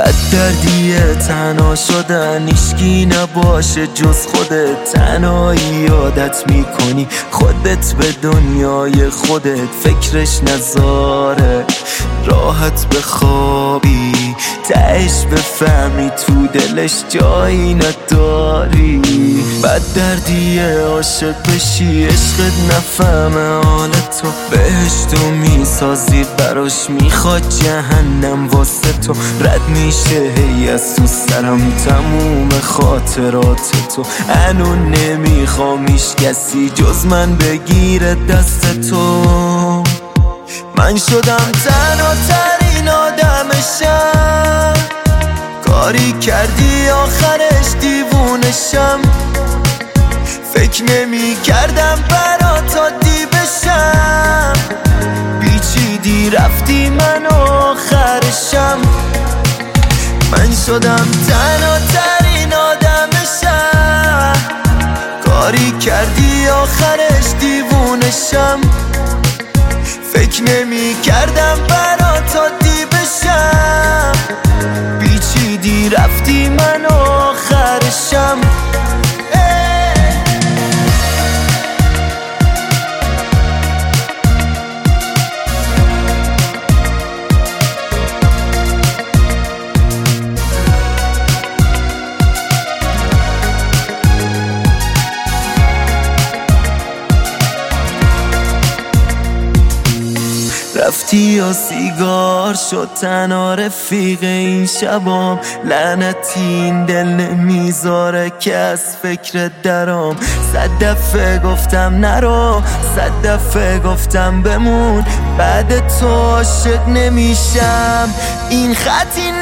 بد دردیه تنها شدن، هیچکی نباشه جز خودت. تنهایی یادت میکنی خودت به دنیای خودت، فکرش نذاره راحت بخوابی، تهش بفهمی تو دلش جایی نداری. بد دردیه عاشق بشی عشقت نفهمه حالتو، بهشتو میسازی براش میخواد جهنم واسه تو. رد میشه هی از تو سرم تموم خاطرات تو، هنو نمیخوام هیچ کسی جز من بگیره دست تو. من شدم تنها ترین آدمشم، کاری کردی آخرش دیوونشم. فکر نمی کردم برات عادی بشم، پیچیدی رفتی من آخرشم. من شدم تنها ترین آدمشم، کاری کردی آخرش دیوونشم. فکر نمی کردم برات عادی بشم، پیچیدی رفتی من آخرشم. رفتی یا سیگار شد تنها رفیق این شبام، لعنتی این دل نمیذاره که از فکر درام. 100 دفعه گفتم نرو، 100 دفعه گفتم بمون، بعد تو عاشق نمیشم، این خطی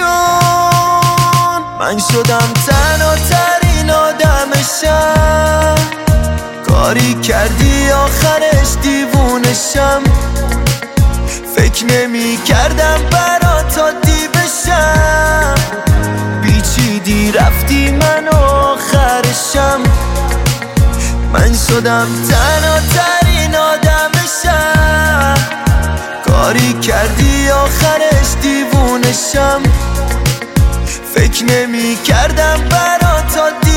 نشون. من شدم تنها ترین آدمشم، کاری کردی آخرش دیوونشم. فکر نمی کردم برات عادی بشم، پیچیدی رفتی من آخرشم. من شدم تنها ترین آدمشم، کاری کردی آخرش دیوونشم. فکر نمی کردم برات عادی